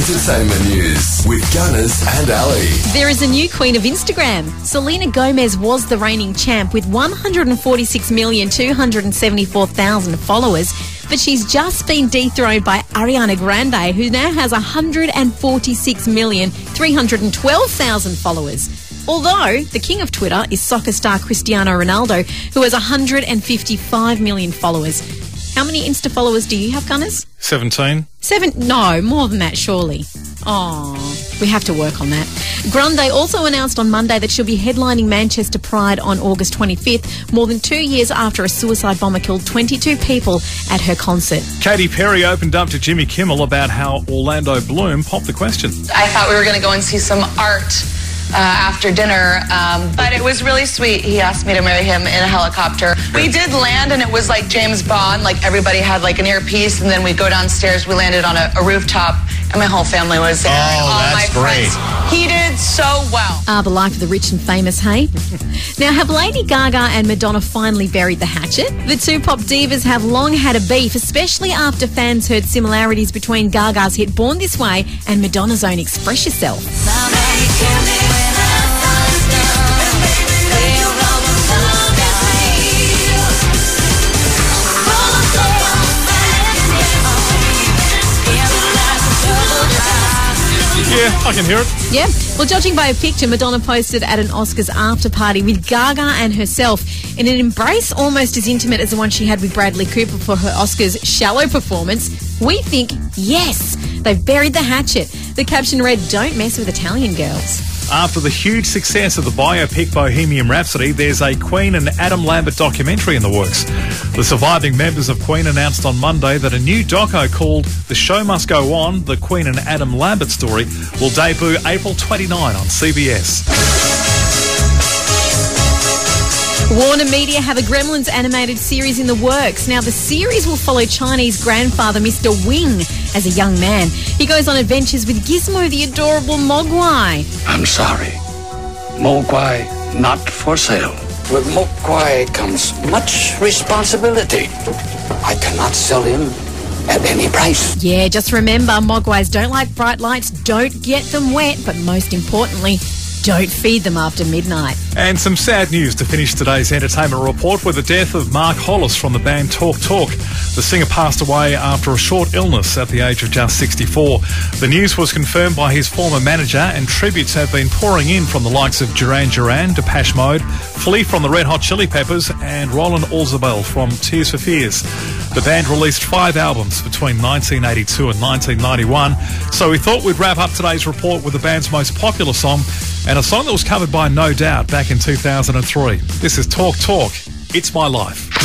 Entertainment news with Gunners and Ali. There is a new queen of Instagram. Selena Gomez was the reigning champ with 146,274,000 followers, but she's just been dethroned by Ariana Grande, who now has 146,312,000 followers. Although the king of Twitter is soccer star Cristiano Ronaldo, who has 155 million followers. How many Insta followers do you have, Gunners? 17. No, more than that, surely. Oh, we have to work on that. Grande also announced on Monday that she'll be headlining Manchester Pride on August 25th, more than 2 years after a suicide bomber killed 22 people at her concert. Katy Perry opened up to Jimmy Kimmel about how Orlando Bloom popped the question. I thought we were going to go and see some art after dinner, but it was really sweet. He asked me to marry him in a helicopter. We did land, and it was like James Bond. Like, everybody had like an earpiece, and then we go downstairs. We landed on a rooftop, and my whole family was there. Oh, that's great. He did so well. The life of the rich and famous, hey? Now, have Lady Gaga and Madonna finally buried the hatchet? The two pop divas have long had a beef, especially after fans heard similarities between Gaga's hit Born This Way and Madonna's own Express Yourself. Yeah, I can hear it. Yeah. Well, judging by a picture Madonna posted at an Oscars after party with Gaga and herself in an embrace almost as intimate as the one she had with Bradley Cooper for her Oscars Shallow performance, we think, yes, they've buried the hatchet. The caption read, "Don't mess with Italian girls." After the huge success of the biopic Bohemian Rhapsody, there's a Queen and Adam Lambert documentary in the works. The surviving members of Queen announced on Monday that a new doco called The Show Must Go On, the Queen and Adam Lambert story, will debut April 29 on CBS. Warner Media have a Gremlins animated series in the works. Now, the series will follow Chinese grandfather Mr. Wing as a young man. He goes on adventures with Gizmo, the adorable Mogwai. I'm sorry. Mogwai not for sale. With Mogwai comes much responsibility. I cannot sell him at any price. Yeah, just remember, Mogwais don't like bright lights, don't get them wet, but most importantly, don't feed them after midnight. And some sad news to finish today's entertainment report with the death of Mark Hollis from the band Talk Talk. The singer passed away after a short illness at the age of just 64. The news was confirmed by his former manager, and tributes have been pouring in from the likes of Duran Duran, Depeche Mode, Flea from the Red Hot Chili Peppers, and Roland Orzabal from Tears for Fears. The band released 5 albums between 1982 and 1991, so we thought we'd wrap up today's report with the band's most popular song, and a song that was covered by No Doubt back in 2003. This is Talk Talk, It's My Life.